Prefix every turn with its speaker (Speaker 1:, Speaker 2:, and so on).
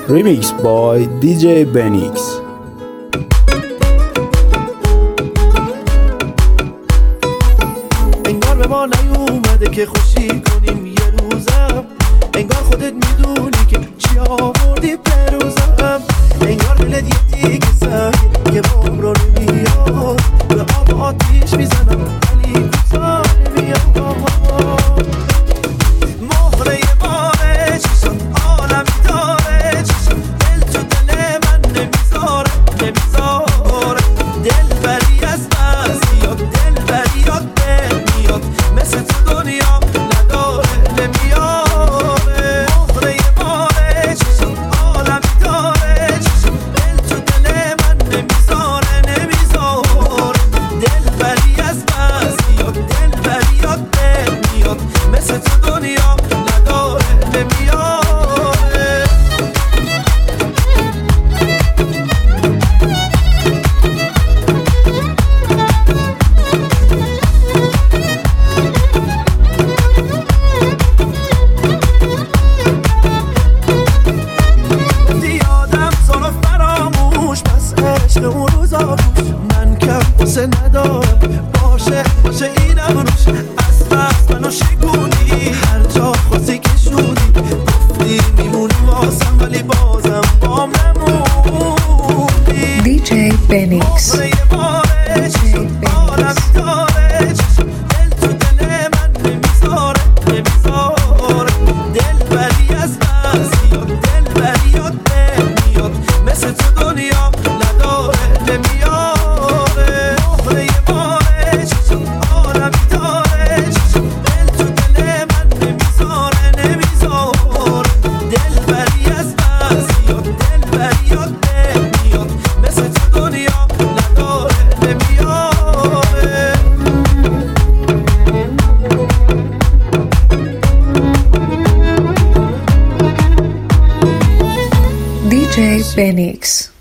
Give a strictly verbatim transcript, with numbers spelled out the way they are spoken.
Speaker 1: Remix by دی جی Benix.
Speaker 2: انگار به ما نیومده که خوشی کنیم یه روزم، انگار خودت میدونی که چی آوردی بروزم، انگار دلت یه دیگه سنگه که بام رو نمیاد، به آب آتیش میزنم ولی کوتا نمیاد. مهره باره چشم عالمی داره، چشم دل تو دل من نمیذاره نمیذاره، دل بری از بس یاد دل بری یاد دل میاد، مثل تو دنیا نداره نمیاره. مهره باره چشم عالمی داره، چشم دل تو دل من نمیذاره نمیذاره، دل بری از بس یاد دل بری یاد دل میاد، مثل تو دنیا نداره نمیاره. دیادم سالو فراموش پس عشق اون روزا روش من کم واسه ندارم، باشه باشه اینم روش از بس منو شکونی، هر جا خواستی که شدی گفتی میمونی واسم ولی بازم بام نموندی.
Speaker 3: دی جی Benix.
Speaker 2: مهره باره چشم عالمی داره، چشم دل تو دل من نمیذاره نمیذاره، دل بری از بس یاد دل بری یاد دل میاد، مثل تو دنیا نداره نمیاره. مهره باره چشم عالمی داره، چشم دل تو دل من نمیذاره نمیذاره، دل بری از بس یاد دل بری یاد دل میاد، مثل تو دنیا نداره نمیاره.
Speaker 3: دی جی Benix.